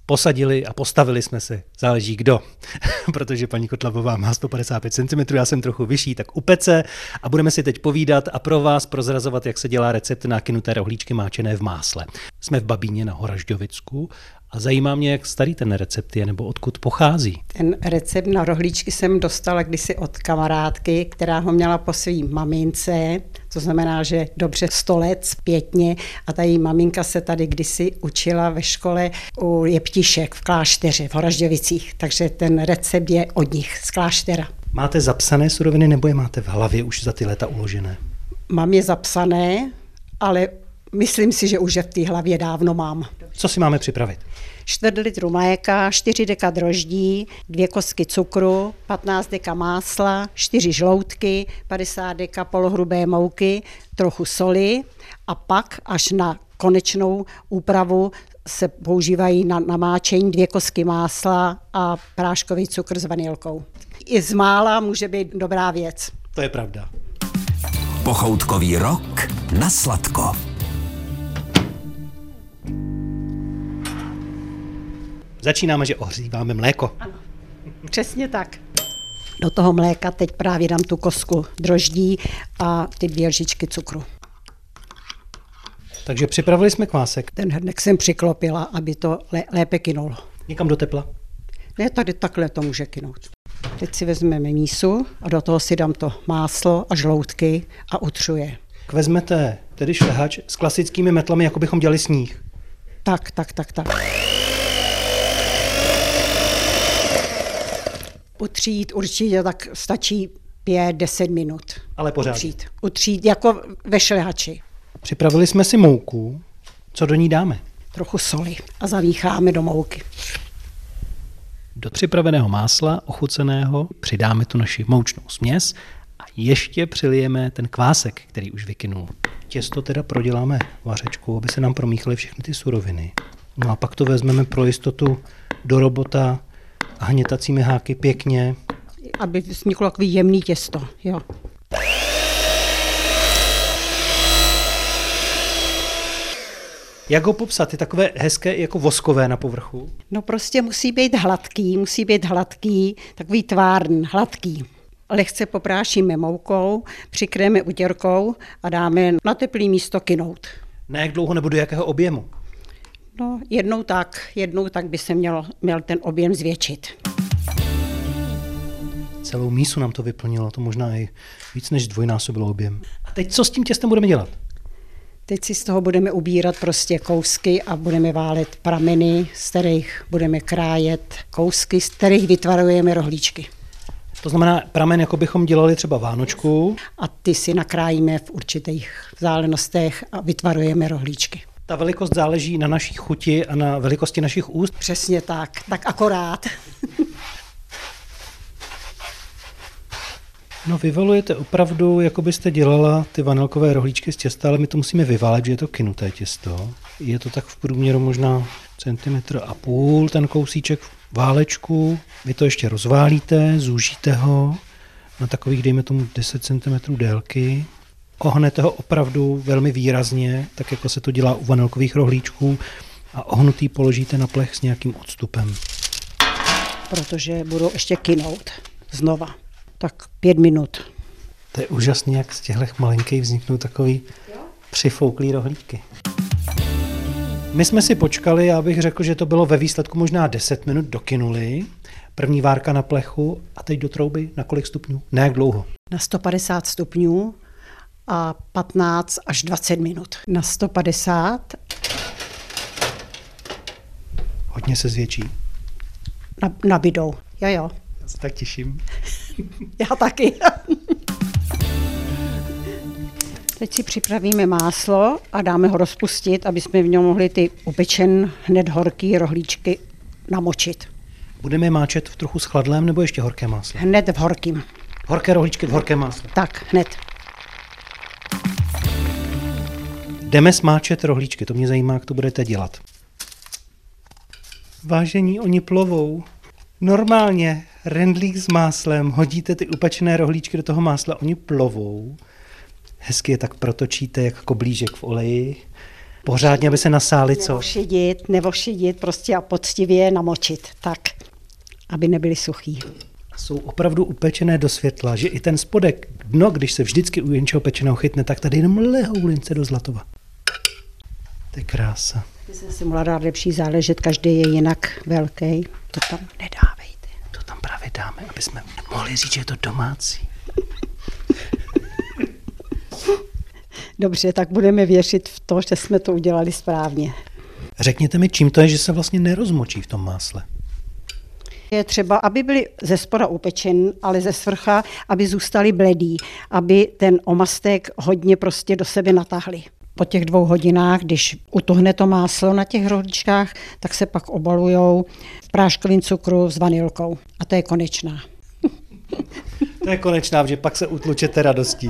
posadili a postavili jsme se, záleží kdo, protože paní Kotlabová má 155 cm, já jsem trochu vyšší, tak u pece a budeme si teď povídat a pro vás prozrazovat, jak se dělá recept na kynuté rohlíčky máčené v másle. Jsme v Babíně na Horažďovicku a zajímá mě, jak starý ten recept je nebo odkud pochází. Ten recept na rohlíčky jsem dostala kdysi od kamarádky, která ho měla po svým mamince, to znamená, že dobře 100 let zpětně a ta její maminka se tady kdysi učila ve škole u jeptišek v klášteře v Horažďovicích, takže ten recept je od nich z kláštera. Máte zapsané suroviny nebo je máte v hlavě už za ty léta uložené? Mám je zapsané, ale myslím si, že už je v té hlavě dávno mám. Co si máme připravit? 4 litru mléka, 4 deka droždí, 2 kostky cukru, 15 deka másla, 4 žloutky, 50 deka polohrubé mouky, trochu soli a pak až na konečnou úpravu se používají na namáčení 2 kostky másla a práškový cukr s vanilkou. I z mála může být dobrá věc. To je pravda. Pochoutkový rok na sladko. Začínáme, že ohříváme mléko. Ano, přesně tak. Do toho mléka teď právě dám tu kostku droždí a ty 2 lžičky cukru. Takže připravili jsme kvásek. Ten hrnek jsem přiklopila, aby to lépe kynulo. Někam do tepla? Ne, tady takhle to může kynout. Teď si vezmeme mísu a do toho si dám to máslo a žloutky a utřuje. Vezmete tedy šlehač s klasickými metlami, jako bychom dělali sníh. Tak. Utřít určitě tak stačí 5-10 minut. Ale pořád. Utřít jako ve šlehači. Připravili jsme si mouku. Co do ní dáme? Trochu soli a zamícháme do mouky. Do připraveného másla ochuceného přidáme tu naši moučnou směs a ještě přilijeme ten kvásek, který už vykynul. Těsto teda proděláme vařečkou, aby se nám promíchaly všechny ty suroviny. No a pak to vezmeme pro jistotu do robota a hnětacími háky pěkně. Aby vzniklo takový jemný těsto, jo. Jak ho popsat? Je takové hezké jako voskové na povrchu? No prostě musí být hladký, takový tvárn, hladký. Lehce poprášíme moukou, přikryjeme utěrkou a dáme na teplý místo kynout. Na jak dlouho nebo do jakého objemu? No jednou tak by se měl ten objem zvětšit. Celou mísu nám to vyplnilo, to možná i víc než dvojnásobilo objem. A teď co s tím těstem budeme dělat? Teď si z toho budeme ubírat prostě kousky a budeme válet prameny, z kterých budeme krájet kousky, z kterých vytvarujeme rohlíčky. To znamená pramen, jako bychom dělali třeba vánočku. A ty si nakrájíme v určitých vzdálenostech a vytvarujeme rohlíčky. Ta velikost záleží na naší chuti a na velikosti našich úst. Přesně tak akorát. No vyvalujete opravdu, jako byste dělala ty vanilkové rohlíčky z těsta, ale my to musíme vyválet, že je to kynuté těsto. Je to tak v průměru možná 1,5 cm ten kousíček válečku. Vy to ještě rozválíte, zúžíte ho na takových, dejme tomu 10 cm délky. Ohnete ho opravdu velmi výrazně, tak jako se to dělá u vanilkových rohlíčků a ohnutý položíte na plech s nějakým odstupem. Protože budou ještě kynout znova. Tak 5 minut. To je úžasný, jak z těchto malinkých vzniknou takový přifouklý rohlíčky. My jsme si počkali, já bych řekl, že to bylo ve výsledku možná 10 minut dokynuli. První várka na plechu a teď do trouby na kolik stupňů? Na jak dlouho? Na 150 stupňů a 15 až 20 minut. Na 150. Hodně se zvětší. Nabydou. Jo. Já se tak těším. Já taky. Teď si připravíme máslo a dáme ho rozpustit, aby jsme v něm mohli ty upečen hned horký rohlíčky namočit. Budeme je máčet v trochu schladlém nebo ještě horké máslo? Hned v horkým. Horké rohlíčky v horkém másle? Tak, hned. Jdeme smáčet rohlíčky, to mě zajímá, jak to budete dělat. Vážení, oni plovou. Normálně rendlík s máslem, hodíte ty upečené rohlíčky do toho másla, oni plovou. Hezky je tak protočíte, jak koblížek v oleji. Pořádně, aby se nasály, co? Nevošidit prostě a poctivě namočit, tak, aby nebyly suchý. Jsou opravdu upečené do světla, že i ten spodek, dno, když se vždycky u něčeho pečeného chytne, tak tady jenom lehou lince do zlatova. To je krása. Vy jste si mohla dát lepší záležet, každý je jinak velký. To tam nedávejte. To tam právě dáme, aby jsme mohli říct, že je to domácí. Dobře, tak budeme věřit v to, že jsme to udělali správně. Řekněte mi, čím to je, že se vlastně nerozmočí v tom másle? Je třeba, aby byly ze spoda upečen, ale ze svrcha, aby zůstaly bledý, aby ten omastek hodně prostě do sebe natahli. Po těch 2 hodinách, když utuhne to máslo na těch rohličkách, tak se pak obalujou v práškovém cukru s vanilkou. A to je konečná. To je konečná, že pak se utlučete radostí.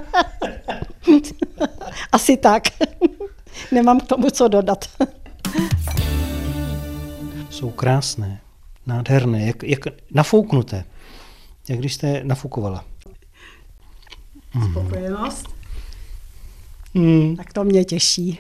Asi tak. Nemám k tomu co dodat. Jsou krásné, nádherné, jak nafouknuté. Jak když jste nafukovala. Spokojenost? Tak to mě těší.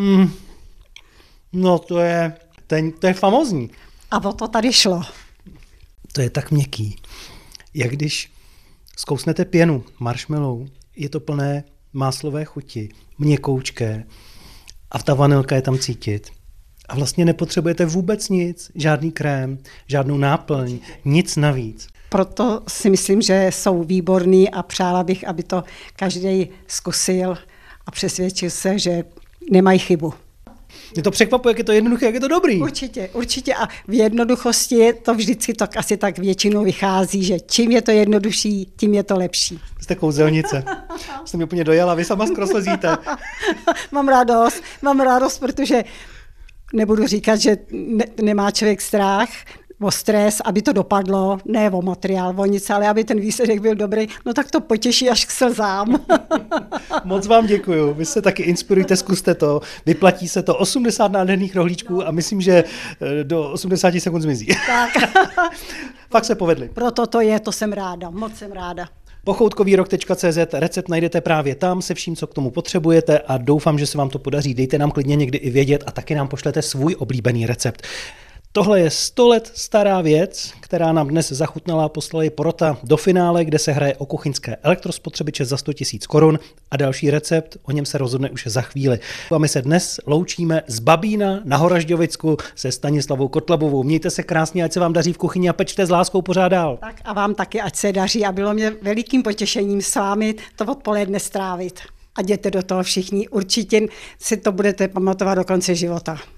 No to je famózní. A o to tady šlo. To je tak měkký. Jak když zkousnete pěnu marshmallow, je to plné máslové chuti, měkoučké a ta vanilka je tam cítit. A vlastně nepotřebujete vůbec nic, žádný krém, žádnou náplň, nic navíc. Proto si myslím, že jsou výborný a přála bych, aby to každý zkusil a přesvědčil se, že nemají chybu. Mě to překvapuje, jak je to jednoduché, jak je to dobrý. Určitě. A v jednoduchosti to vždycky tak asi tak většinou vychází, že čím je to jednodušší, tím je to lepší. Jste kouzelnice. Jste mě úplně dojela, vy sama skoro slezíte. Mám radost, protože nebudu říkat, že nemá člověk strach o stres, aby to dopadlo, ne o materiál, o nic, ale aby ten výsledek byl dobrý, no tak to potěší až k slzám. Moc vám děkuju, vy se taky inspirujte, zkuste to, vyplatí se to 80 nádherných rohlíčků a myslím, že do 80 sekund zmizí. Tak. Fakt se povedli. Proto to je, to jsem ráda, moc jsem ráda. Pochoutkovýrok.cz, recept najdete právě tam se vším, co k tomu potřebujete a doufám, že se vám to podaří. Dejte nám klidně někdy i vědět a taky nám pošlete svůj oblíbený recept. Tohle je 100 let stará věc, která nám dnes zachutnala, poslali porota do finále, kde se hraje o kuchyňské elektrospotřebiče za 100 000 korun a další recept, o něm se rozhodne už za chvíli. A my se dnes loučíme z Babína na Horažďovicku se Stanislavou Kotlabovou. Mějte se krásně, ať se vám daří v kuchyni a pečte s láskou pořád dál. Tak a vám taky, ať se daří a bylo mě velikým potěšením s vámi to odpoledne strávit. A jděte do toho všichni, určitě si to budete pamatovat do konce života.